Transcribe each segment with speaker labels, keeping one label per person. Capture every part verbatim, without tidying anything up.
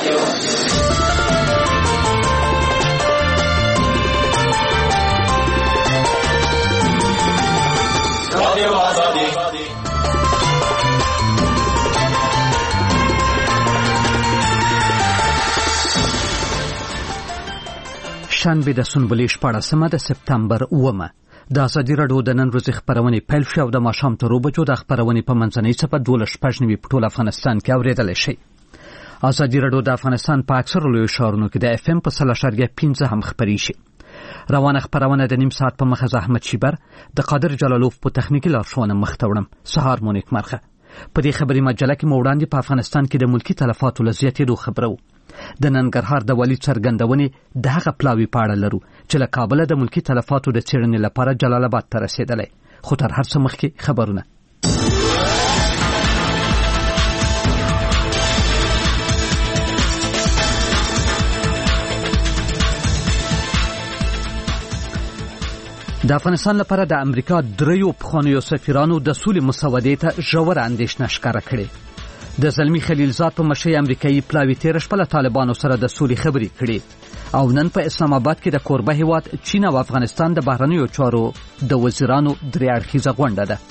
Speaker 1: شنبه د سنبلې شپاړسمه د سپتمبر اوومه د ازادي راډیو د نن ورځې خپرونې پیل شوې او د ماښام تر اووه بجو د خپرونې په منځنۍ څپه دولس شپږ نوي په ټول افغانستان کې اورېدلی شئ. ازادي راډیو د افغانستان په اکثرو لویو ښارونو کې د اف ام په سل اعشاریه پنځه هم خپرېږي. روانه خپرونه د نیم ساعت په مخه زه احمد شیبر د قادر جلالوف په تخنیکي لارښوونه مخ ته وړم. سهار مو نیکمرغه. په دې خبري مجله کې مو وړاندې په افغانستان کې د ملکي تلفاتو له زیاتېدو خبرو. د ننګرهار د والي څرګندونې د هغه پلاوي په اړه لرو چې له کابله د ملکي تلفاتو د څېړنې لپاره جلال آباد ته رسېدلی. خو تر هر څه مخکې خبرونه. د افغانستان لپاره د امریکا دریو پخوانیو سفیرانو د سولې مسودې ته ژوره اندېښنه ښکاره کړې. د زلمي خلیلزاد په مشرۍ امریکایي پلاوي تېره شپه له طالبانو سره د سولې خبرې کړې او نن په اسلام آباد کې د کوربه هیواد چین او افغانستان د بهرنیو چارو د وزیرانو درې اړخیزه غونډه ده.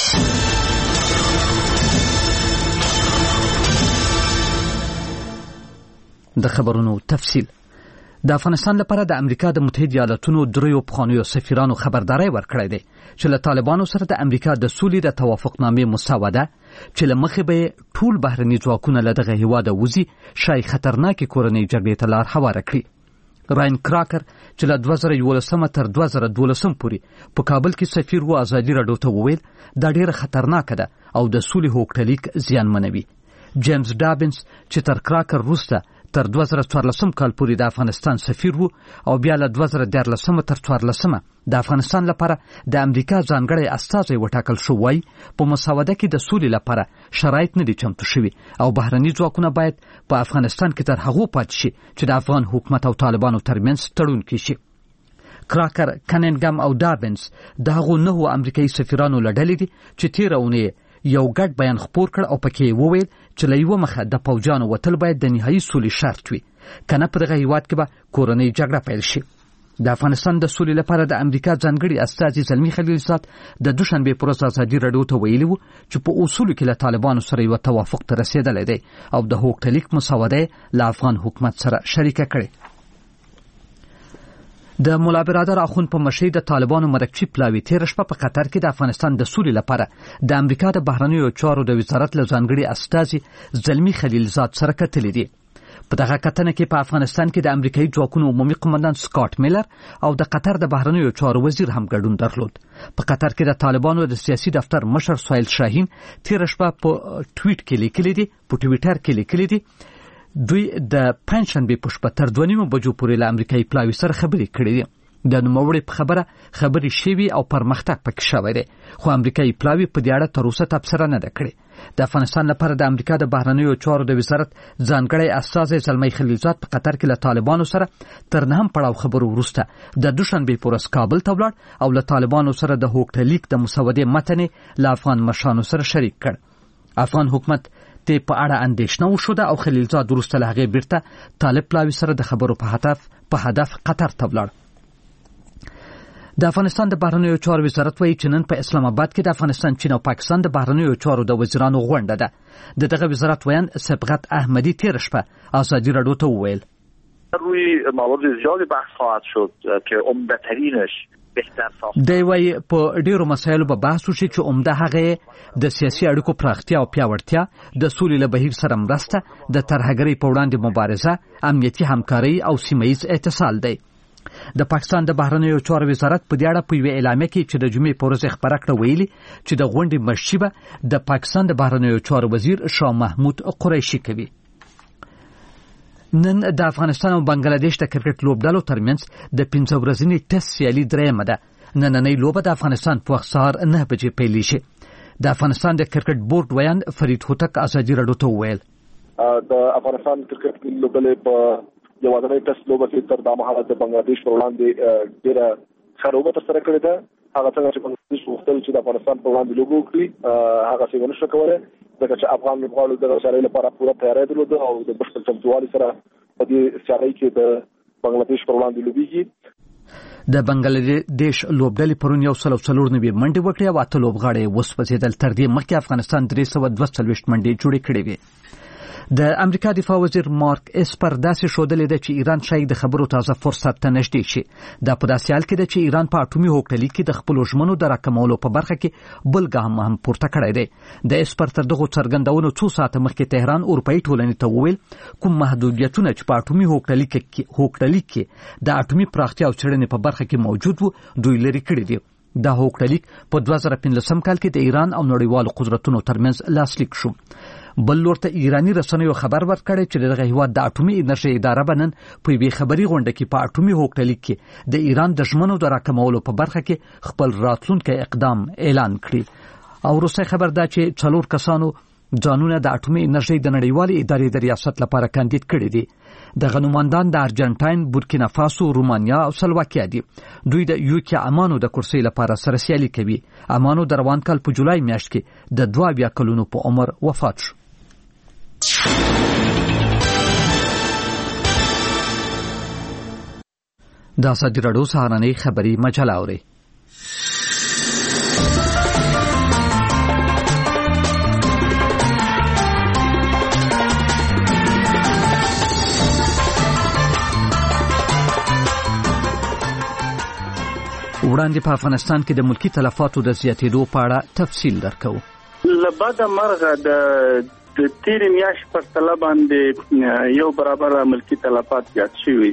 Speaker 1: د خبرونو تفصیل. د افغانستان لپاره د امریکا د متحده ایالاتونو دریو پخوانیو سفیرانو خبرداری ورکړی دی چې له طالبانو سره د امریکا د سولې د توافقنامې مسوده چې له مخې به ټول بهرني ځواکونه له دغه هیواده وځي شاید خطرناکې کورنۍ جګړې ته لار هواره کړي. راین کراکر چې له دوه زره یولسم تر دوه زره دولسم پورې په کابل کې سفیر و ازادي راډیو ته وویل دا ډیره خطرناکه ده او د سولې هوکټلیک زیانمنوي. جیمز ډابنس چې تر کراکر وروسته تر دوه زره څوارلسم کال پورې د افغانستان سفیر وو او بیا له دوه زره دیارلسم تر څوارلسمه د افغانستان لپاره د امریکا ځانګړی استازی وټاکل شو. وایي په مسوده کې د سولې لپاره شرایط نه دي چمتو شوي او بهرني ځواکونه باید په افغانستان کې تر هغو پاتې شي چې د افغان حکومت او طالبانو ترمنځ تړون کیږي. کراکر، کننګم او ډابنس د هغو نهو امریکایي سفیرانو له ډلې دي چې تېره اونۍ یو ګډ بیان خپور کړ او پکې وویل چې له یوه مخه د پوځیانو وتل باید د نهایي سولې شرط وي کنه په دغه هیواد کې به کورنۍ جګړه پیل شي. د افغانستان د سولې لپاره د امریکا ځانګړي استازي زلمي خلیلزاد د دوشنبې پر ورځ ازادي راډیو ته ویلي وو چې په اصولو کې له طالبانو سره یو توافق ته رسېدلی دی او د هوکټلیک مسوده له افغان حکومت سره شریکه کړې. د مولا برادر اخوند په مشرۍ د طالبانو مرکچی پلاوي تېره شپه په قطر کې د افغانستان د سولې لپاره د امریکا د بهرنیو چارو د وزارت له ځانګړي استازي زلمي خلیلزاد سره کتلې دي. په دغه کتنه کې په افغانستان کې د امریکایي ځواکونو عمومي قماندان سکاټ میلر او د قطر د بهرنیو چارو وزیر هم ګډون درلود. په قطر کې د طالبانو د سیاسي دفتر مشر سهیل شاهین تېره شپه په ټویټ کې لیکلي دي په ټویټر کې لیکلي دي دوی د پنځشنبې په شپه تر دوه نیمو بجو پورې له امریکایي پلاوي سره خبرې کړې دي. د نوموړي په خبره خبرې شوي او پرمختګ پکې شوی دی خو امریکایي پلاوي په دې اړه تر اوسه تبصره نه ده کړې. د افغانستان لپاره د امریکا د بهرنیو چارو د وزارت ځانګړی استازی زلمی خلیلزاد په قطر کې له طالبانو سره تر نهم پړاو خبرو وروسته د دوشنبې په ورځ کابل ته ولاړ او له طالبانو سره د هوکټلیک د مسودې متن له افغان مشرانو سره شریک کړ. افغان حکومت ته په اړه اندېښنه وشوده او خلیلزاد وروسته له هغې بیرته طالب پلاوي سره د خبرو په هدف په هدف قطر ته ولاړ. د افغانستان د بهرنیو چارو وزارت وایي چې نن په اسلام آباد کې د افغانستان، چین او پاکستان د بهرنیو چارو د وزیرانو غونډه ده. د دغه وزارت ویان صبغت احمدی تېره شپه ازادي راډیو ته وویل
Speaker 2: روی موارد زیادی بحث خواهد شد که عمده‌ترینش
Speaker 1: دی وایي په ډیرو مسایلو به بحث وشي چې عمده هغه د سیاسي اړیکو پراختیا او پیاوړتیا، د سولې له بهیر سره مرسته، د ترهګرۍ په وړاندې مبارزه، امنیتي همکاري او سیمه ییز اتصال دی. د پاکستان د بهرنیو چارو وزارت په دې اړه په یوې اعلامیه کې چې د جمعې په ورځ خپره کړه ویلي چې د غونډې مشري به د پاکستان د بهرنیو چارو وزیر شاه محمود قریشي کوي. نن د افغانستان او بنگلاديش د کرکټ لوبډلو ترمنځ د پنځه ورځنۍ ټیسټ سیالي درېیمه ده. نننۍ لوبه د افغانستان په وخت سهار نه بجې پیلیږي. د افغانستان د کرکټ بورډ ویان فرید هوتک ازادي راډیو ته وویل
Speaker 3: د افغانستان کرکټ لوبډلې په یوازینۍ ټیسټ لوبه کې تر دا مهاله د بنگلاديش پر وړاندې ډېره ښه لوبه ترسره کړې ده. هغه څنګه چې بنگلاديش غوښتل چې د افغانستان پر وړاندې لوبه وکړي هغه څه ونه شو کولی. ځکه چې افغان لوبغاړو د سیالۍ لپاره پوره تیاری درلوده او د بشپړ چمتووالي سره په دې سیالۍ کې د بنگلاديش پر وړاندې لوبېږي.
Speaker 1: د بنگلاديش لوبډلې پرون یو سل او څلور نوي منډې وکړې او اته لوبغاړي وسوځېدل. تر دې مخکې افغانستان درې سوه دوه څلوېښت منډې جوړې کړې وې. د امریکا دفاع وزیر مارک اسپر داسې ښودلې ده چې ایران شاید د خبرو تازه فرصت ته نږدې شي. دا په داسې حال کې ده چې ایران په اټومي هوکړلیک کې د خپلو ژمنو د راکمولو په برخه کې بل ګام هم پورته کړی دی. د اسپر تر دغو څرګندونو څو ساعته مخکې تهران اروپایي ټولنې ته وویل کوم محدودیتونه چې په اټومي هوکړلیک کې هوکړلیک کې د اټومي پراختیا او څېړنې په برخه کې موجود وو دوی لرې کړي دي. دا هوکړلیک په دوه زره پنځلسم کال کې د ایران او نړیوالو قدرتونو ترمنځ لاسلیک شو. بل لور ته ایرانی رسنیو خبر ورکړی چې دغه هیواد د اټومي انرژي اداره بنن په یوې خبري غونډه کې په اټومي هوکړلیک کې د ایران د ژمنو د راکمولو په برخه کې خپل راتلونکي اقدام اعلان کړی. او وروسته خبر ده چې څلور کسانو ځانونه د اټومي انرژي د نړیوالې ادارې د ریاست لپاره کاندید کړي دي. د غنوماندان د ارجنټاین، بورکینا فاسو، رومانیا او سلواکیا دي. دوی د یوکي امانو د کرسۍ لپاره سره سیالي کوي. امانو د روان کال په جولای میاشت کې د دوه اویا کلونو په عمر وفات شو. د ازادي راډیو سهارنۍ خبري مجله اوري. وړاندې په افغانستان کې د ملکی تلفاتو د زیاتېدو په اړه تفصیل درکو.
Speaker 4: لبعد مرغه د د تیرې میاشتې په پرتله باندې یو برابر ملکی تلفات زیات شوي.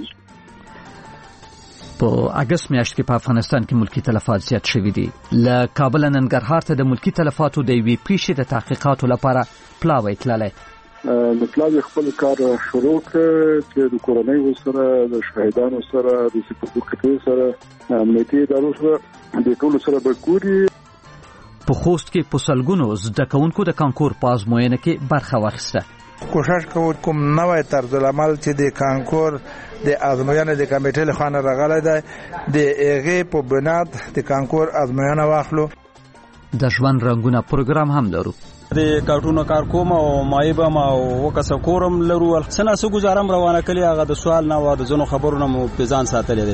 Speaker 1: په اگست میاشت کې په افغانستان کې ملکی تلفات زیات شوي دي. له کابل ننګرهار ته د ملکی تلفاتو د یوې پیښې د تحقیقاتو لپاره پلاوی تللی.
Speaker 3: د پلاوی خپل کار شروع کړ چې د کورنۍ سره د شهیدانو سره د سپکو سره امنیتي ادارو سره د ټولو سره به ګوري.
Speaker 1: په خوست کې په سلګونو زده کوونکو د کانکور په ازموینه کې برخه واخیسته.
Speaker 5: کوشش کوو کوم نوې طرز العمل چې د کانکور د ازموینې د کمیټې له خوا راغلی دی د هغې په بنیاد د کانکور ازموینه واخلو.
Speaker 1: د ژوند رنګونه پروګرام هم لرو.
Speaker 6: د کارټونو کار کوم او مایبه ما وکاسه کورم لرو. سنا سو گزارم روانه کلی هغه د سوال نه و د زنو خبرونه مو په ځان ساتلې دي.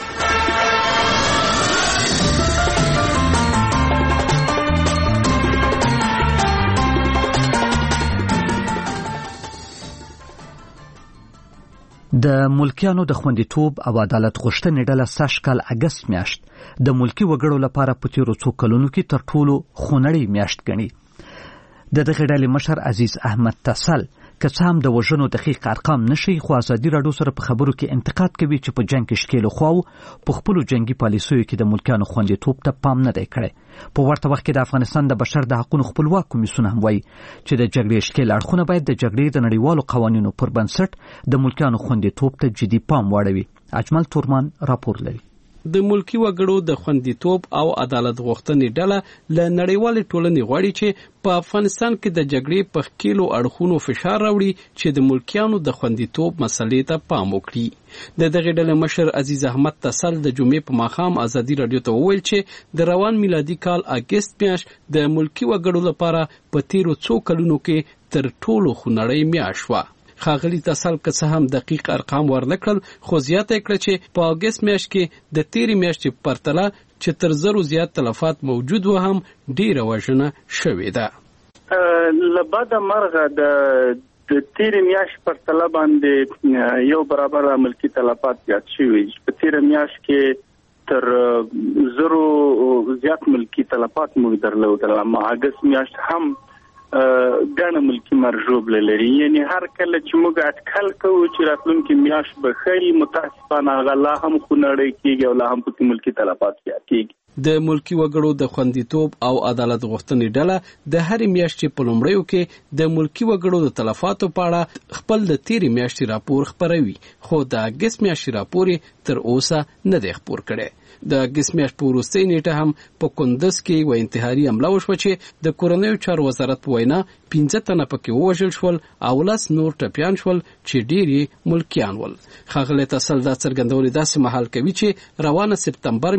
Speaker 6: د ملکیانو د خوندیتوب او عدالت غوښتنې ډله سږ کال اگست میاشت د ملکی وګړو لپاره په تیرو څو کلونو کې تر ټولو خونړۍ میاشت ګڼي. د دغه ډلې مشر عزیز احمد تسل که څه هم د وژنو دقیق ارقام نشي خو ازادي راډیو سره په خبرو کې انتقاد کوي چې په جنگ کې شکیلو خواو په خپلو جنگي پالیسیو کې د ملکیانو خوندیتوب ته پام نه دی کړی. په ورته وخت کې د افغانستان د بشر د حقوقو خپلواک کمیسیون هم وایي چې د جګړې شکیل اړخونه باید د جګړې د نړیوالو قوانینو پر بنسټ د ملکیانو خوندیتوب ته جدي پام واړوي. اجمل تورمان راپور لري.
Speaker 7: د ملکی وګړو د خوندیتوب او عدالت غوښتنې ډله له نړیوالې ټولنې غواړي چې په افغانستان کې د جګړې په ښکیلو اړخونو فشار راوړي چې د ملکیانو د خوندیتوب مسلې ته پام وکړي. د دغه ډلې مشر عزیز احمد تسل د جمعې په ماښام ازادي راډیو ته وویل چې د روان میلادي کال اگست میاشت د ملکی وګړو لپاره په تیرو څو کلونو کې تر ټولو خونړۍ میاشت وه. خاغلی تسل که څه هم دقیق ارقام ورنکړل خو زیاته کړه چې په اگست میاشت کې د تیرې میاشتې په پرتله چې تر زرو زیات تلفات موجود و هم ډیره وژنه شوې ده.
Speaker 4: لبعد مرغه د د تیرې میاشتې په پرتله باندې یو برابر ملکی تلفات زیات شوي. په تیرې میاشت کې تر زرو زیات ملکی تلفات موږ درلودل. اما اگست میاشت هم ګڼه ملکی مرجوب لري. یعنی هر کله چې موږ اټکل کوو چې راتلونکي میاشت به خیلی متاسفانه هغه لا هم خونړۍ کېږي او لا هم پکې ملکی تلفات زیاتېږي.
Speaker 7: د ملکی وګړو د خوندیتوب او عدالت غوښتنې ډله د هرې میاشتې په لومړیو کې د ملکی وګړو د تلفاتو په اړه خپل د تیرې میاشتې راپور خپروي خو د اګست میاشتې راپور تر اوسه نه دی خپور کړی. د اګست میاشت په وروستۍ نیټه هم په کندز کې یوه انتحاري حمله وشوه چې د کورنیو چارو وزارت په وینا پنځه تنه پکې ووژل شول او لس نور ټپیان شول چې ډېر یې ملکیان ول. ښاغلی تسل دا څرګندونې داسې مهال کوي چې روانه سپتمبر میاشت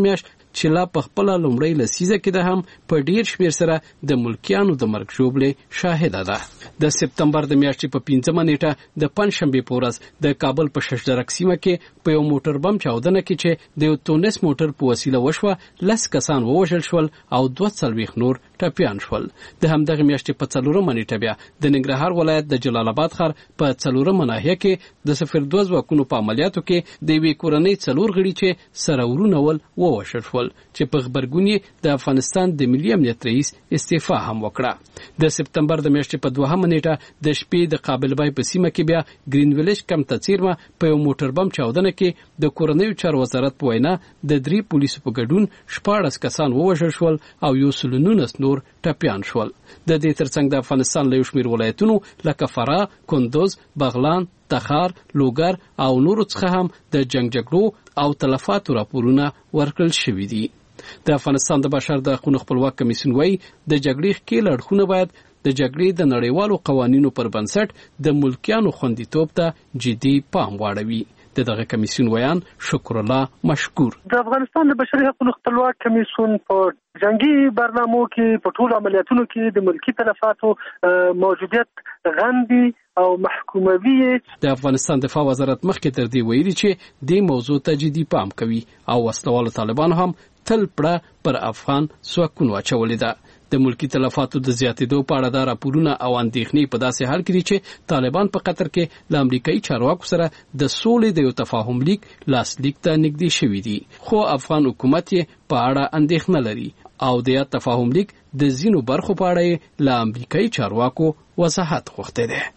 Speaker 7: چې لا په خپل لومړی لسیزه کې ده هم په ډیر شمیر سره د ملکیانو د مرګ ژوبلې شاهده ده. د سپتمبر د میاشتې په پنځمه نیټه د پنځشنبه په ورځ د کابل په ششدرک سیمه کې په یو موټر بم چاودنه کې چې د یو تونس موټر په وسیله وشوه، لس کسان ووژل شول او دوه څلوېښت نور ټپیان شول. د همدغه میاشتې په څلورمه نیټه بیا د ننګرهار ولایت د جلال آباد ښار په څلورمه ناحیه کې د صفر دوه ځواکونو په عملیاتو کې د یوې کورنۍ څلور غړي چې سره ورونه ول ووژل شول، چې په غبرګون یې د افغانستان د ملي امنیت رئیس استعفا هم وکړه. د سپتمبر د میاشتې په دوهمه نیټه د شپې د قابل بای په سیمه کې بیا گرین ویلیج کم تڅیرمه په یو موټر بم چاودنه کې د کورنیو چارو وزارت په وینا د درې پولیسو په ګډون شپاړس کسان ووژل شول او یو سل نولس نور ټپیان شول. د دې ترڅنګ د افغانستان له یو شمېر ولایتونو لکه فراه، کندوز، بغلان، تخار، لوګر او نورو څخه هم د جنگ جګړو او تلفاتو راپورونه ورکړل شوي دي. د افغانستان د بشر د حقوقو خپلواک کمیسیون وايي د جګړې ښکېل اړخونه باید د جګړې د نړیوالو قوانینو پر بنسټ د ملکیانو خوندیتوب ته جدي پام واړوي. دغه کمیسیون ویان شکر الله مشکور.
Speaker 8: د افغانستان د بشري حقوقو خپلواک کمیسیون په جنگي برنامو کې په ټولو عملیاتونو کې د ملکی تلفاتو موجودیت غندي او محکوموي.
Speaker 7: د افغانستان دفاع وزارت مخکې تر دې ویلي چې د موضوع ته جدي پام کوي او وسلوالو طالبانو هم تل پړه پر افغان ځواکونو اچولې ده. د ملکی تلفاتو د زیاتېدو په اړه د راپورونه او اندېښنې په داسې حال کې دي چې طالبان په قطر کې له امریکایي چارواکو سره د سولې د یو تفاهم لیک لاسلیک ته نږدې شوي دي، خو افغان حکومت یې په اړه اندېښنه لري او د تفاهم لیک د ځینو برخو په اړه یې له امریکایي چارواکو وضاحت غوښتی دی.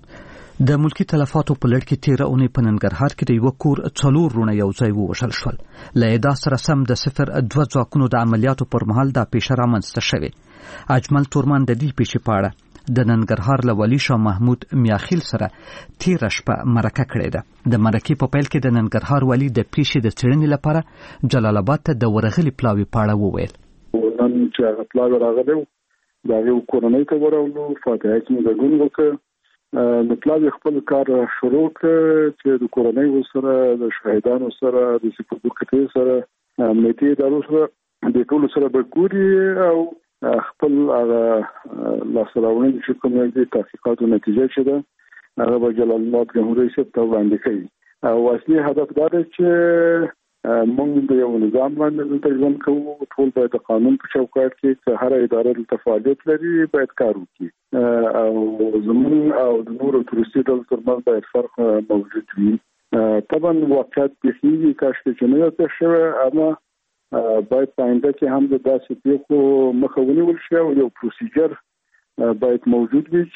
Speaker 6: د ملکی تلفاتو په لړ کې تیره اونۍ په ننګرهار کې د یو کور څلور رونه یو ځای ووژل شول. له ادا سره سم د صفر دوه ځواکونو د عملیاتو پر مهال دا پیښه رامنځته شوې. اجمل تورمان د دې پیښې په اړه د ننګرهار له والي شاه محمود میاخیل سره تیره شپه مرکه کړې ده. د مرکې په پیل کې د ننګرهار والي د پیښې د څېړنې لپاره جلال آباد ته د ورغلي پلاوي په اړه وویل.
Speaker 3: نن چې هغه پلاوی راغلی و د هغې کورنۍ ته ورغلو، فاتحه کې مو ګډون وکړ. د پلاوی خپل کار شروع کړ چې د کورنۍ سره، د شهیدانو سره، د سپکو کتې سره، امنیتي ادارو سره د ټولو سره به ګوري او خپل هغه لاسته راوړنې چې کومې دي تحقیقاتو نتیجه چې ده هغه به جلال آباد جمهوري ریاست ته وړاندې کوي. او اصلي هدف دا دی چې موږ د یو نظام باندې دلته ژوند کوو، ټول باید د قانون په چوکاټ کې چې هر اداره دلته فعالیت لري باید کار وکړي او زموږ او د نورو تورستي ډلو ترمنځ باید فرق موجود وي. طبعا واقعیت پېښېږي، کاشکې چې نه ده شوی، اما باید په آینده کې هم د داسې پیښو مخه ونیول شي او یو پروسیجر باید موجود وي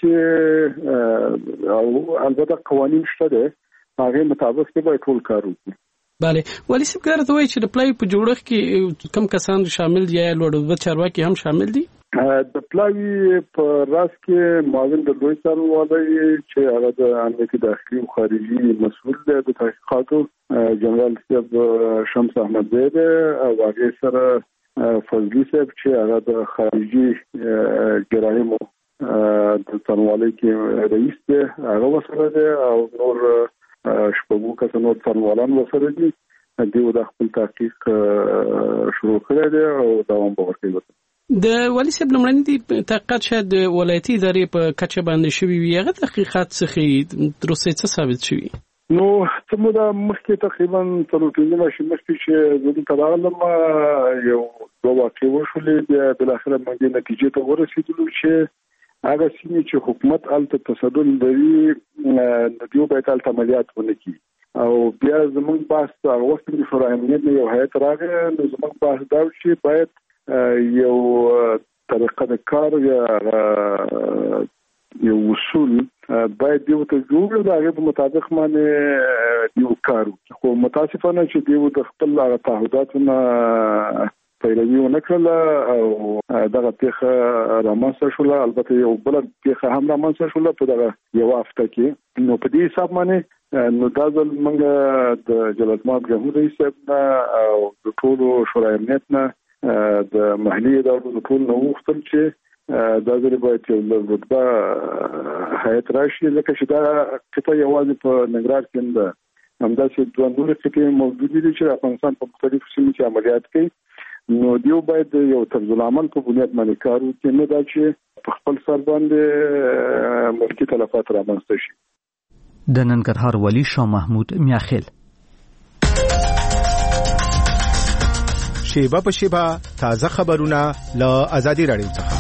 Speaker 3: چې او البته قوانین شته دي، هغې مطابق کې باید ټول کار وکړي.
Speaker 7: بله، ولی صاحب ګرځي وایي چې د پلاوی په جوړښت کې کم کسان شامل دي یا لوړ چارواکي هم شامل دي؟
Speaker 3: د پلاوی په راس کې معاون د لوی څارنوالۍ چې هغه د امنیتي داخلي او خارجي مسؤل دی د تحقیقاتو جنرال صاحب شمس احمد دی او هغه سره فضلي صاحب چې هغه د خارجي جراحمو د څارنوالۍ کې رئیس دی هغه وسره دی او نور شپږو کسانو څارنوالان وسره دي. دوی د خپل تحقیق شروع کړی دی او دوام به ورکوي.
Speaker 7: د والي صاحب لمړني دي تحقیقات شاید د ولایتي ادارې په کچه باندې شوي وي، هغه تحقیقات څخه تروسه څه ثابت شوي؟
Speaker 3: نو څه موده مخکې تقریبا څلور پنځه میاشتې مخکې چې زه دلته راغلم یو دوه واقعې وشولې، بیا بالاخره موږ دې نتیجې ته ورسېدلو چې هغه سیمې چې حکومت هلته تصدر لري د دوی باید هلته عملیات ونه کړي او بیا زموږ بحث هغه وخت کې شورای امنیت نه یو هیئت راغی، نو زموږ بحث دا و چې باید یو طریقه د کار یا یو اصول باید دیو ته جوړ د هغې په مطابق باندې دیو کار وکړي. خو متاسفانه چې دیو د خپل هغه تعهداتو نه پیروي ونه کړله او دغه پیښه رامنځته شوله. البته یو بله پیښه هم رامنځته شوله په دغه یوه هفته کې. نو په دې حساب باندې نو دا ځل موږ د جلال آباد جمهوري رئیس صاحب نه او د ټولو شورای امنیت نه د محلي ادارو د ټولو نه وغوښتل چې دا ځل باید یو رتبه هیئت راشي، ځکه چې دا قطعه یوازې په ننګرهار کې نه ده، همداسې دوه نورې قطعې موجودې دي چې افغانستان په مختلفو سیمو کې عملیات کوي نو دیو باید یو طرز العمل په بنیاد باندې کار وکړي، نه دا چې په خپل سر باندې ملکي تلفات رامنځته شي.
Speaker 1: د ننګرهار ولي شاه محمود میاخیل.
Speaker 9: شیبه په شیبه تازه خبرونه له آزادي رادیو څخه.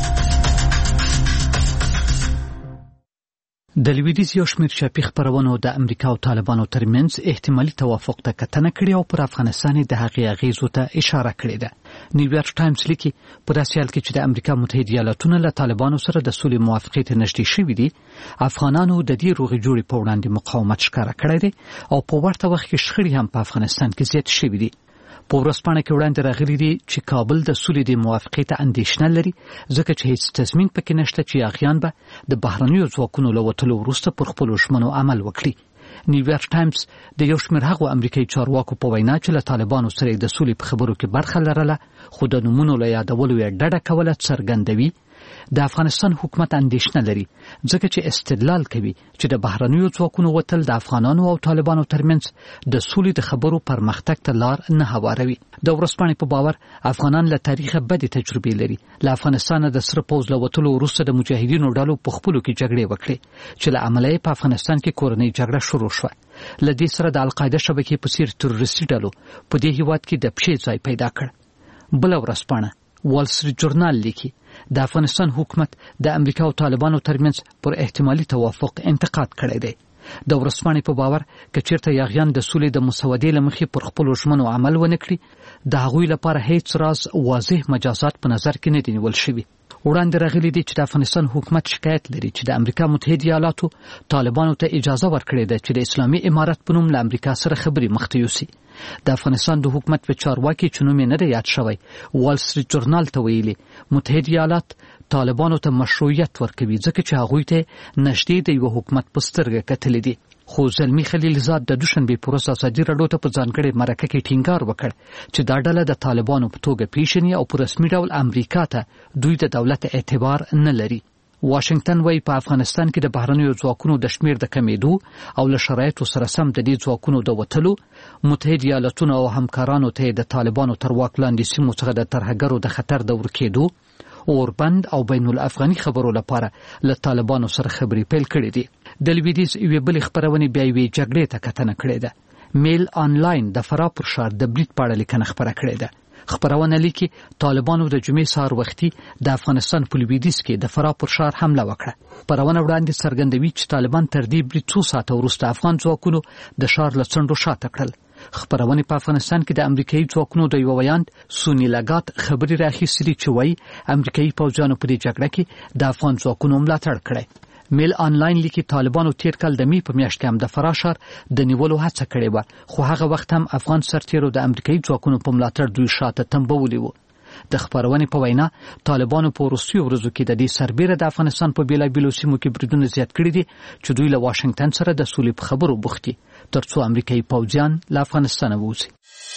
Speaker 1: د لویدیځ یو شمېر چاپي خپرونو د امریکا او طالبانو ترمنځ احتمالي توافق ته کتنه کړې او پر افغانستان د هغې اغېزو ته اشاره کړې ده. نیویارک ټایمز لیکي په داسې حال کې چې د امریکا متحده ایالاتونه له طالبانو سره د سولې موافقې ته نږدې شوي دي، افغانانو د دې روغې جوړې په وړاندې مقاومت ښکاره کړی دی او په ورته وخت کې شخړې هم په افغانستان کې زیات شوي دي. په ورځپاڼه کې وړاندې راغلي دي چې کابل د سولې د موافقې ته اندېښنه لري، ځکه چې هیڅ تضمین پکې نشته چې یاغیان به د بهرنیو ځواکونو له وتلو وروسته پر خپلو ژمنو عمل وکړي. نیویارک ټایمز د یو شمېر هغو امریکایي چارواکو په وینا چې له طالبانو سره د سولې په خبرو کې برخه لرله خو د نومونو له یادولو یې ډډه کوله، څرګندوي د افغانستان حکومت اندېښنه لري ځکه چې استدلال کوي چې د بهرنیو ځواکونو وتل د افغانانو او طالبانو ترمنځ د سولې د خبرو پرمختګ ته لار نه هواروي. د ورځپاڼې په باور افغانان له تاریخه بدې تجربې لري. له افغانستانه د سره پوځ له وتلو وروسته د مجاهدینو ډلو په خپلو کې جګړې وکړې چې له امله یې په افغانستان کې کورنۍ جګړه شروع شوه. له دې سره د القاعده شبکې په څیر تروریستي ډلو په دې هیواد کې د پښې ځای پیدا کړ. بله ورځپاڼه وال سټریټ جورنال لیکي د افغانستان حکومت د امریکا او طالبانو ترمنځ پر احتمالي توافق انتقاد کړی دی. د ورځپاڼې په باور که چیرته یاغیان د سولې د مسودې له مخې پر خپلو ژمنو عمل ونه کړي، د هغوی لپاره هیڅ راز واضح مجازات په نظر کې نه دي نیول شوي. وړاندې راغلي دي چې د افغانستان حکومت شکایت لري چې د امریکا متحده ایالاتو طالبانو ته اجازه ورکړې ده چې د اسلامي امارت په نوم له امریکا سره خبرې مخته یوسي. د افغانستان د حکومت په چارواکي چې نوم یې نه دی یاد شوی، وال سټریټ جورنال ته ویلي متحده ایالات طالبانو ته مشروعیت ورکوي ځکه چې هغوی ته نږدې د یو حکومت په سترګه کتلي دي. خو زلمی خلیلزاد د دوشنبې په ورځ ازادي راډیو ته په ځانګړې مرکه کې ټینګار وکړ چې دا ډله د طالبانو په توګه پیژني او په رسمي ډول امریکا ته دوی د دولت اعتبار نه لري. واشنگټن وايي په افغانستان کې د بهرنیو ځواکونو د شمیر د کمیدو او له شرایطو سره سم د دې ځواکونو د وتلو متحده ایالاتونو او همکارانو ته د طالبانو تر واک لاندې سیمو څخه د ترهګرو د خطر د ورکېدو اوربند او بین الافغاني خبرو لپاره له طالبانو سره خبرې پیل کړې دي. د لویدیځ یوې بلې خپرونې بیا یوې جګړې ته کتنه کړې ده. میل آنلاین د فراه پر ښار د برید په اړه لیکنه خپره کړې ده. خپرونه لیکي طالبانو د جمعې سهار وختي د افغانستان په لویدیځ کې د فراه پر ښار حمله وکړه. خپرونه وړاندې څرګندوي چې طالبان تر دې برید څو ساعته وروسته افغان ځواکونو د ښار له څنډو شاته کړل. خپرونې په افغانستان کې د امریکایي ځواکونو د یو ویاند سونی لګات خبري راخیستلې چې وایي امریکایي پوځیانو په دې جګړه کې د افغان ځواکونو ملاتړ کړی. میل آنلاین لیکي طالبانو تیر کال د می په میاشت کې هم د فراه ښار د نیولو هڅه کړې وه، خو هغه وخت هم افغان سرتیرو د امریکایي ځواکونو په ملاتړ دوی شاته تمبولي وو. د خپرونې په وینا طالبانو په وروستیو ورځو کې د دې سربیره د افغانستان په بیلابیلو سیمو کې بریدونه زیات کړي دي چې دوی له واشنگټن سره د سولې په خبرو بوخت دي ترڅو امریکایي پوځیان له افغانستانه ووځي.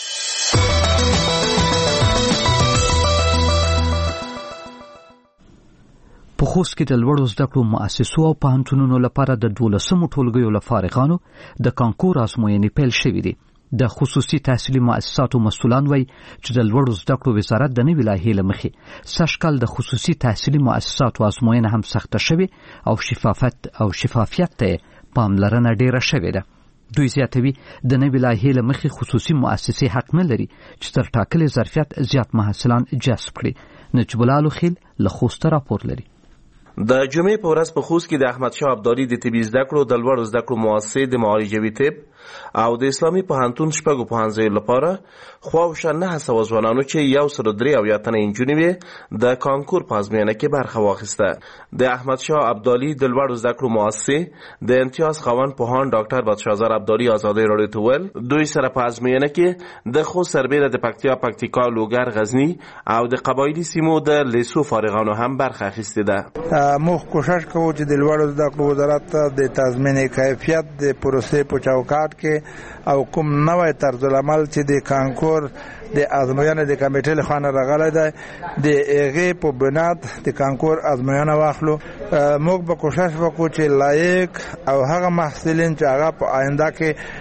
Speaker 1: په خوست کې د لوړو زده کړو مؤسسو او پوهنتونونو لپاره د دولسمو ټولګیو له فارغانو د کانکور ازموینې پیل شوې دي. د خصوصي تحصیلي مؤسساتو مسؤلان وایي چې د لوړو زده کړو وزارت د نوې لایحې له مخې سږ کال د خصوصي تحصیلي مؤسساتو ازموینه هم سخته شوې او شفافیت او شفافیت ته پاملرنه ډیره شوې ده. دوی زیاتوي د نوې لایحې له مخې خصوصي مؤسسې حق نه لري چې تر ټاکلي ظرفیت زیات محصلان جذب کړي. نجیب الله الخیل له خوست راپور لري.
Speaker 10: د جمعې په ورځ په خوست کې د احمد شاه ابدالي د طبي زده کړو د لوړو زده کړو مؤسسې د معالجوي طب او د اسلامي پوهنتون شپږو پوهنځیو لپاره خواوشا نهه سوه ځوانانو چې یو سل درې اویا تنه نجونې وې د کانکور په ازموینه کې برخه واخیسته. د احمد شاه ابدالي د لوړو زده کړو مؤسسې د امتیاز خاوند پوهان ډاکټر بادشاهزار ابدالي ازادي راډیو ته وویل دوی سره په ازموینه کې د خوست سربیره د پکتیا، پکتیکا، لوګر، غزني او د قبایلي سیمو د لیسو فارغانو هم برخه اخیستې ده.
Speaker 5: موږ کوشش کوو چې د لوړو زده کړو وزارت د تضمین کیفیت د پروسې په چوکاټ انتخابات کې او کوم نوې طرز العمل چې د کانکور د ازموینې د کمیټې له خوا راغلی دی د هغې په بنیاد د کانکور ازموینه واخلو. موږ به کوشش وکړو چې لایق او هغه محصلین چې هغه په آینده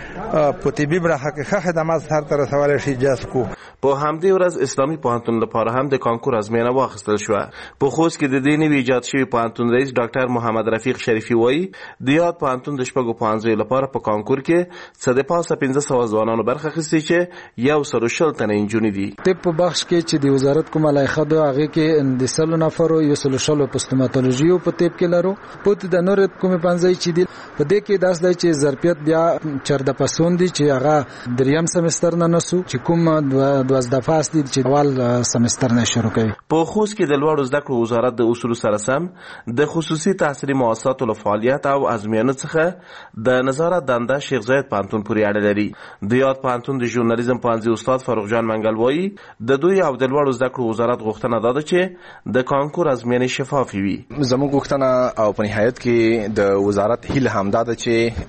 Speaker 5: کې په طبي برخه کې ښه خدمات سرته رسولی شي جذب کړو.
Speaker 10: په همدې ورځ اسلامي پوهنتون لپاره هم د کانکور ازموینه واخیستل شوه. په خوست کې د دې نوي ایجاد شوي پوهنتون رئیس ډاکټر محمد رفیق شریفي وایي د یاد پوهنتون د شپږو پوهنځیو لپاره په کانکور کې څه د پاسه پنځه سوه ځوانانو برخه اخیستې چې یو سل شل تنه نجونې دي.
Speaker 11: طب په بخش کې چې د وزارت کومه لایحه ده هغې کې د سلو نفرو یو سل شلو په ستوماتولوژي او په طب کې لرو. په د نور کومې پوهنځی چې دي په دې کې داس دی چې ظرفیت بیا چرده پسون دي چې هغه دریم سمستر نه نسو چې کوم دوازده فاصل دي چې اول سمستر نه شروع کوي.
Speaker 10: په خوست کې د لوړو زده کړو وزارت د اصولو سره سم د خصوصي تحصیلي مؤسساتو له فعالیت او ازموینو څخه د نظارت دنده شیخ زاید پوهنتون پورې اړه لري. د یاد پوهنتون د ژورنالیزم پوهنځي استاد فاروق جان منګل وایي د دوی او د لوړو زده کړو وزارت غوښتنه دا ده چې د کانکور ازموینې شفافې وي.
Speaker 12: زموږ غوښتنه او په نهایت کې د وزارت هیله همدا ده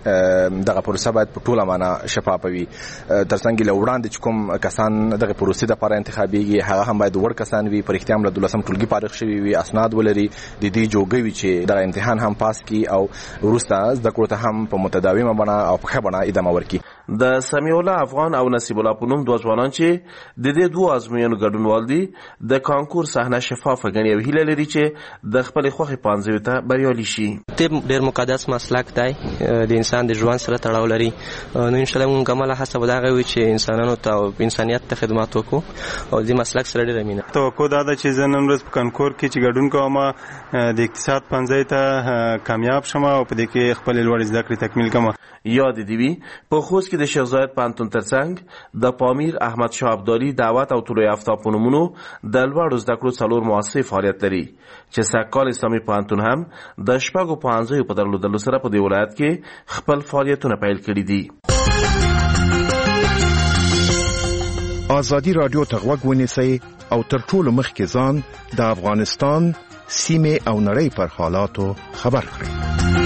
Speaker 12: چې دغه پروسه باید په ټوله معنا شفافه وي. ترڅنګ له وړاندې چې کوم کسان دغه پروسې لپاره انتخابيږي هغه هم باید وړ کسان وي، په اختیار له دولسم ټولګي فارغ شوي وي، اسناد ولري، د دې جوګوي وي چې دغه امتحان هم پاس کی او وروسته زده کړو ته هم په متداومه بڼه او په ښه بڼه ادامه ورکړي.
Speaker 10: د سمیع الله افغان او نصیب الله په نوم دوه ځوانان چې د دې دوه ازموینو ګډونوال دي د کانکور صحنه شفافه ګڼي او هیله لري چې د خپل خوښې پوهنځیو ته بریالي شي.
Speaker 13: طب ډېر مقدس مسلک دی، د انسان د ژوند سره تړاو لري. نو انشاءالله موږ عمله هڅه به دا کوي چې انسانانو ته او انسانیت ته خدمات وکړو او د مسلک سره ډېره مینه.
Speaker 14: توقع دا ده چې زه نن ورځ په کانکور کې چې ګډون کوم د اقتصاد پوهنځي ته کامیاب شم او په دې کې خپل لوړې زده کړې تکمیل کړم.
Speaker 10: یاد دې وي په خوست کې د شیخ زاید پوهنتون ترڅنګ د پامیر احمد شاه ابدالي دعوت او طلوع آفتاب په نومونو د لوړو زده کړو څلور مؤسسې فعالیت لري چې سږکال اسلامي پوهنتون هم د شپږو پوهنځیو په درلودلو سره په دې ولایت کې خپل فعالیتونه پیل کړي دي.
Speaker 9: ازادي رادیو ته غوږ ونیسئ او تر ټولو مخکې ځان د افغانستان سیمې او نړۍ پر حالاتو خبر کړئ.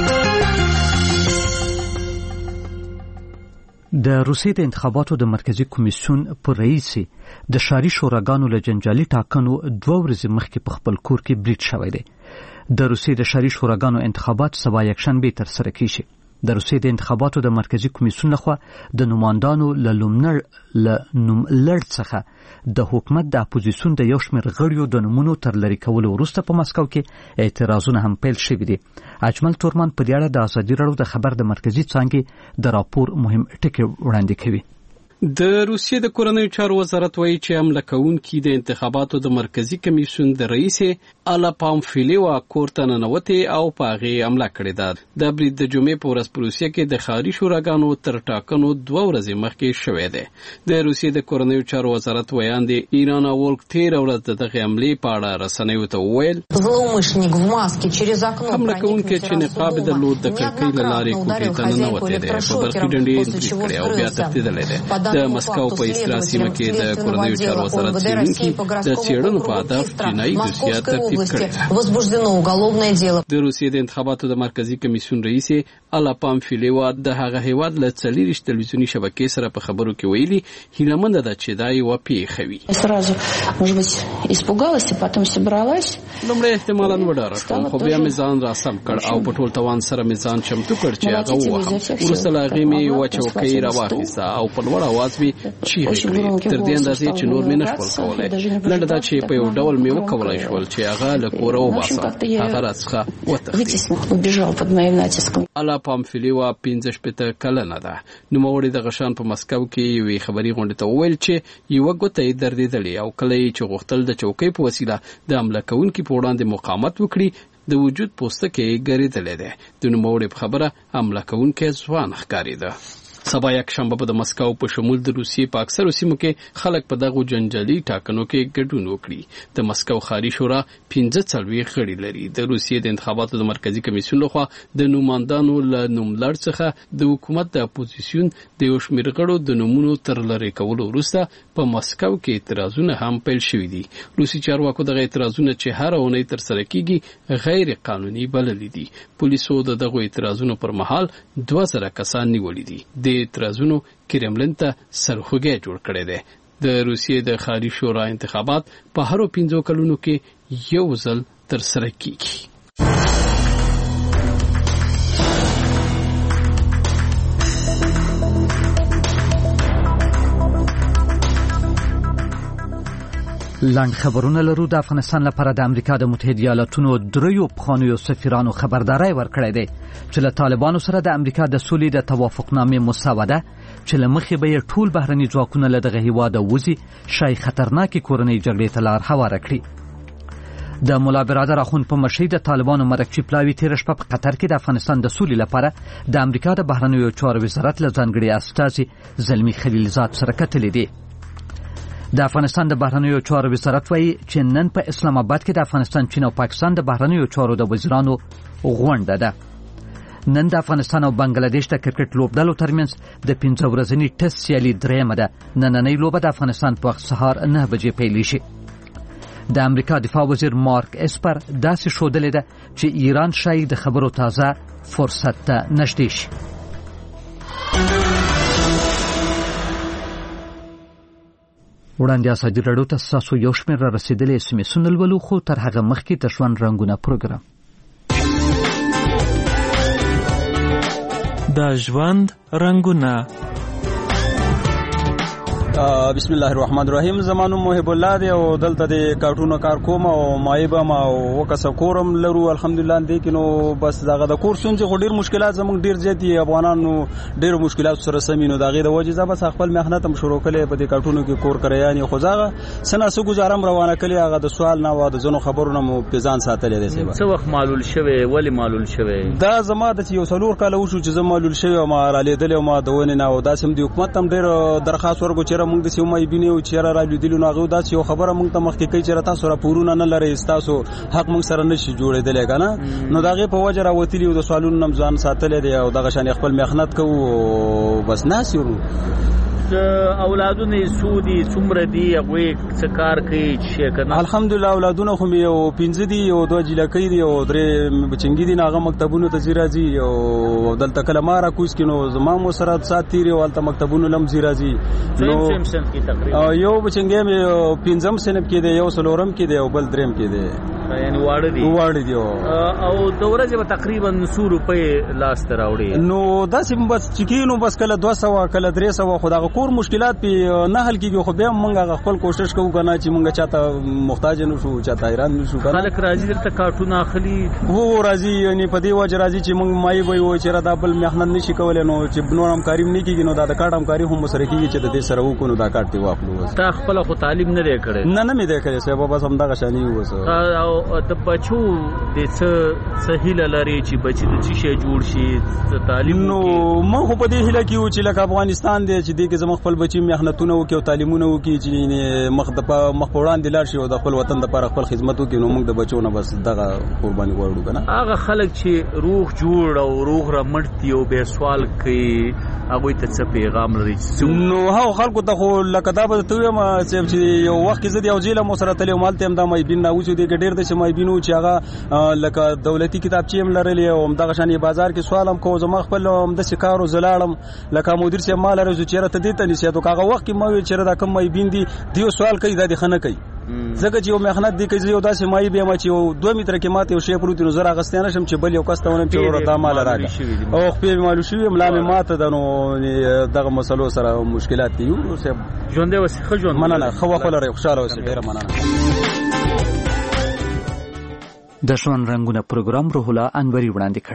Speaker 6: د روسیې د انتخاباتو د مرکزی کمیسیون پر رئیس د شاري شوراګانو له جنجالي ټاکنو دوه ورځې مخکې په خپل کور کې بریټ شوی دی. د روسیې د شاري شوراګانو انتخابات سبا یکشنبه تر سره کیږي. د روسیې د انتخاباتو د مرکزی کمیسیون لخوا د نمائندانو له لومړ له نوملړ څخه د حکومت د اپوزیسیون د یو شمېر غړیو د نومونو تر لرې کولو وروسته په مسکو کې اعتراضونه هم پیل شوي دي. اجمل تورمان په دې اړه د ازادي راډیو د خبر د مرکزی څانګې د راپور مهم ټکي وړاندې کوي.
Speaker 7: د روسیې د کورنیو چارو وزارت وایي چې حمله کوونکي د انتخاباتو د مرکزی کمیسیون د رئیس الا پامفیلیوا کور ته ننوتې او په هغې حمله کړې ده. دا برید د جمعې په ورځ په روسیه کې د ښاري شوراګانو تر ټاکنو دوه ورځې مخکې شوی دی. د روسیې د کورنیو چارو وزارت ویان دی ایران اولک تېره ورځ د دغې حملې په اړه رسنیو ته وویل حمله کوونکی چې نقاب یې درلود د کړکۍ له لارې کوټې ته ننوتی دی، په برقي ډنډې یې برید کړی او بیا تښتېدلی دی. د مسکو په اسرا سیمه کې د کورنیو چارو وزارت څېړونکي د څېړنو په هدف جنایي دوسیه ترتیب کړې ده. د روسیې د انتخاباتو د مرکزی کمیسیون رئیس الا پامفیلیوا د هغه هیواد له څلېرویشت تلویزیوني شبکې سره په خبرو کې ویلي هیلهمنده ده چې دا یوه پیښه وي. لومړی احتمالا وډاره کړم خو بیا مې ځان راسم کړ او په ټول توان سره مې ځان چمتو کړ چې هغه ووهم. وروسته له هغې مې یوه چوکۍ راواخیسته او په لوړ اواز مې چیغې کړې تر دې اندازې چې نور مې نه شول کولی. لنډه دا چې په یو ډول مې وکولی شول چې هغه له کوره وباسم. هغه راڅخه وتښتېد. الا پامفیلیوا پنځه شپېته کلنه ده. نوموړې دغه شان په مسکو کې یوې خبري غونډې ته وویل چې یوه ګوته یې دردېدلې او کله یې چې غوښتل د چوکۍ په وسیله د حمله کوونکي په وړاندې مقاومت وکړي د وجود پوستکی یې ګرېدلی دی. د نوموړې په خبره حمله کوونکی ځوان ښکارېده. سبا یکشنبه به د مسکو په شمول د روسیې په اکثرو سیمو کې خلک په دغو جنجالي ټاکنو کې ګډون وکړي. د مسکو ښاري شورا پنځه څلوېښت غړي لري. د روسیې د انتخاباتو د مرکزي کمیسیون لخوا د نوماندانو له نوملړ څخه د حکومت د اپوزیسیون د یو شمېر غړو د نومونو تر لرې کولو وروسته په مسکو کې اعتراضونه هم پیل شوي دي. روسي چارواکو دغه اعتراضونه چې هره اونۍ ترسره کیږي غیر قانوني بللي دي. پولیسو د دغو اعتراضونو پر مهال دوه زره کسان نیولي دي. د اعتراضونو کرملین ته سرخوږی جوړ کړی دی. د روسیې د خارجي شورا انتخابات په هرو پنځو کلونو کې یو ځل ترسره کیږي.
Speaker 1: لاند خبرونه لرو. د افغانستان لپاره د امریکا د متحده ایالاتونو دریو پخوانیو سفیرانو خبرداري ورکړې ده چې له طالبانو سره د امریکا د سولې د توافقنامې مسوده چې له مخې به ټول بهرني ځواکونه له دغه هیواده وځي شای خطرناکې کورنۍ جګړې ته لار هواره کړي. د مولا برادر اخوند په مشرۍ د طالبانو مرکچی پلاوی تیر شپه په قطر کې د افغانستان د سولې لپاره د امریکا د بهرنیو چارو وزارت له ځانګړي استازي زلمی خلیلزاد سره کتلې دي. د افغانستان د بهرنیو چارو وزارت وایي چې نن په اسلام آباد کې د افغانستان، چین او پاکستان د بهرنیو چارو د وزیرانو غونډه ده. نن د افغانستان او بنگلاديش د کرکټ لوبډلو ترمنځ د پنځه ورځني ټیسټ سیالي درېیمه ده. نننۍ لوبه د افغانستان په وخت سهار نه بجې پیلیږي. د امریکا دفاع وزیر مارک اسپر داسې ښودلې ده چې ایران شاید د خبرو تازه فرصت ته نږدې شي. وړاندې ازادي راډیو ته ستاسو یو شمېر را رسېدلي اس ام اسونه لولو، خو تر هغه مخکې د ژوند رنګونه پروګرام.
Speaker 15: د ژوند رنګونه.
Speaker 16: بسم الله الرحمن الرحیم. زمانو محب الله دی او دلته د کارټونو کار کوم او مایبه ما وکاسه کورم لرو الحمدلله. دې کینو بس دغه د کور سونځ خو ډیر مشکلات زموږ ډیر زیات دي. افغانانو ډیر مشکلات سره سمینو دغه د وجه ځبه خپل مهنت هم شروع کړي په دې کارټونو کې کور کړیانې خو ځاغه سناسو گزارم روانه کړي. هغه د سوال نه و د زنو خبرونه مو پیزان ساتلې دي.
Speaker 17: څه وخت معلول شوه؟ ولی معلول شوه؟
Speaker 16: دا زما د یو څلور کال وشو چې زما معلول شوه ما را لیدل او ما دونه نه او داسم د حکومت هم ډیر درخواست ورغو چې موږ د سیمه بینه او چیرې را لیدل نو هغه داسې یو خبره موږ ته مخکې کوي چې تاسو را پورونه نه لري، تاسو حق موږ سره نشي جوړېدل کنه. نو دغه په وجه راوتلی او د سوالونو نم ځان ساتل دي او دغه شان خپل مهنت کوو بس ناسیرو.
Speaker 17: اولادونه سودی څومره دي هغه څه کار کوي چې کنه؟
Speaker 16: الحمدلله اولادونه خو یو پنځه دي او دوه جلکې دي او درې بچنګي دي. هغه مکتبونو ته زیرازي او دلته کلماره کوس کینو زما مو سره ساتيري او الته مکتبونو لم زیرازي.
Speaker 17: نو سم سم کې تقریبا
Speaker 16: یو بچنګي مې پنځم سنب کې دی، یو سلورم کې دی او بل دریم کې دی.
Speaker 17: یعنی واړه دي
Speaker 16: واړه دي
Speaker 17: او د ورځې به تقریبا نو روپۍ لاس ته راوړي.
Speaker 16: نو داسې بس چکینو بس کله دوه سوه کله درې سوه خو دغه کور مشکلات په نه حل کیږي. خو بیا موږ خپل کوشش کوو کنه چې موږ چاته محتاج نه شو، چاته حیران نه شو کنه.
Speaker 17: خلک راځي درته کارټونه اخلي
Speaker 16: وو راځي یعنی په دې وجه راځي چې موږ مای وي و چې را د بل مهنت نشي کولای نو چې نورم کاریم نه کیږي نو دا د کارت هم کاری هم سره کیږي چې د دې سره وکړو دا کارت واخلو.
Speaker 17: تا خپل خو تعلیم نه دی کړی؟
Speaker 16: نه نه مې دی کړی سبب بس هم دغه شانی وسه.
Speaker 17: او د بچو د څه صحیح لري چې بچی د چی شي جوړ شي تعلیم
Speaker 16: نو موږ په دې هله کې و چې لکه افغانستان دی چې دې کې زموږ خپل بچی مهنتونه وکي او تعلیمونه وکي چې مخ د مخ وړاندې لاړ شي او د خپل وطن لپاره خپل خدمت وکي. نو موږ د بچو نه بس دغه قرباني غواړو کنه.
Speaker 17: هغه خلک چې روح جوړ او روح را مړتي او به سوال کوي هغه ته څه پیغام لري؟
Speaker 16: نو هغه خلکو ته خو لکه دا به ته ما چې یو وخت کې زه د یو جیل مو سره تلم مالته هم د مې بین نه وځو د ډېر د چې مې بینو چې هغه لکه دولتي کتابچې هم لرلې او دغه شانې بازار کې سوالم کو زما خپل هم د سکارو زلاړم لکه مدیر چې مال راځو چې راته دې ته نشي ته هغه وخت کې مې چې را کوم مې بین دي دیو سوال کوي دا دي خنه کوي زګه چې یو مهنت دی کوي یو داسې مې به ما چې یو دوه متر کې ماته یو شی پروت نو زرا غستانه شم چې بل یو کستونه چې ورته مال راغی او خپل مالو شوی ملامه ماته دنو دغه مسلو سره مشکلات دي. یو
Speaker 17: ژوند اوس خجون
Speaker 16: مننه خو خو لري خوشاله اوسې ډیر مننه.
Speaker 1: د ژوند رنگونه پروګرام روح الله انوري وړاندې کړ.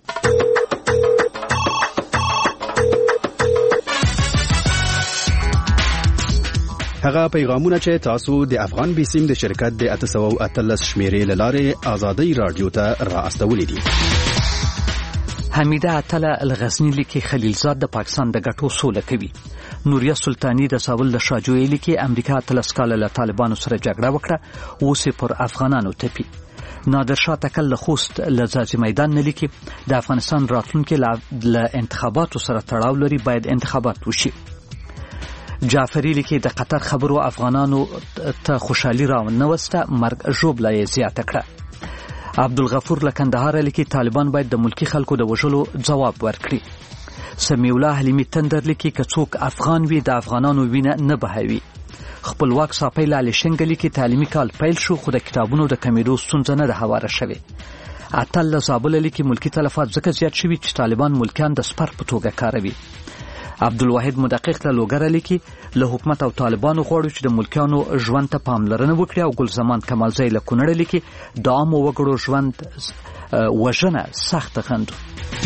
Speaker 18: هغه پیغامونه چې تاسو د افغان بیسیم د شرکت د اته سوه او اتلس شمیرې لاره ازادي رادیو ته را استولې دي.
Speaker 1: حمیده اتله الغزنی لیکي خلیلزاد د پاکستان د ګټو سوله کوي. نوریا سلطانی د ساول د شاجوی لیکي امریکا اتلس کال له طالبانو سره جګړه وکړه اوس پر افغانانو تپي. نادر شاه تکل خوست لزاجی میدان نلیکي د افغانستان راتلونکي له انتخاباتو سره تړاو لري، باید انتخابات وشي. جعفری لیکي د قطر خبرو افغانانو ته خوشحالي راونوسته، مرګ ژوبله یې زیاته کړه. عبدالغفور له کندهار لیکي طالبان باید د ملکی خلکو د وژلو ځواب ورکړي. سمیع الله حلیمي تندر لیکي که څوک افغان وي د افغانانو وینه نه بهوي. خپلواک صافی لاله شنګلی کې تعلیمي کال پیل شو خو د کتابونو د کمیدو ستونزه نه ده هواره شوې. اتل زابل لیکي ملکی تلفات ځکه زیات شوي چې طالبان ملکیان د سپر په توګه کاروي. عبدالواحد مدقق له لوګره لیکي له حکومت او طالبانو غواړو چې د ملکیانو ژوند ته پاملرنه وکړي او ګلزمان کمالزی له کونړ لیکي د عامو وګړو ژوند وژنه سخت غندو.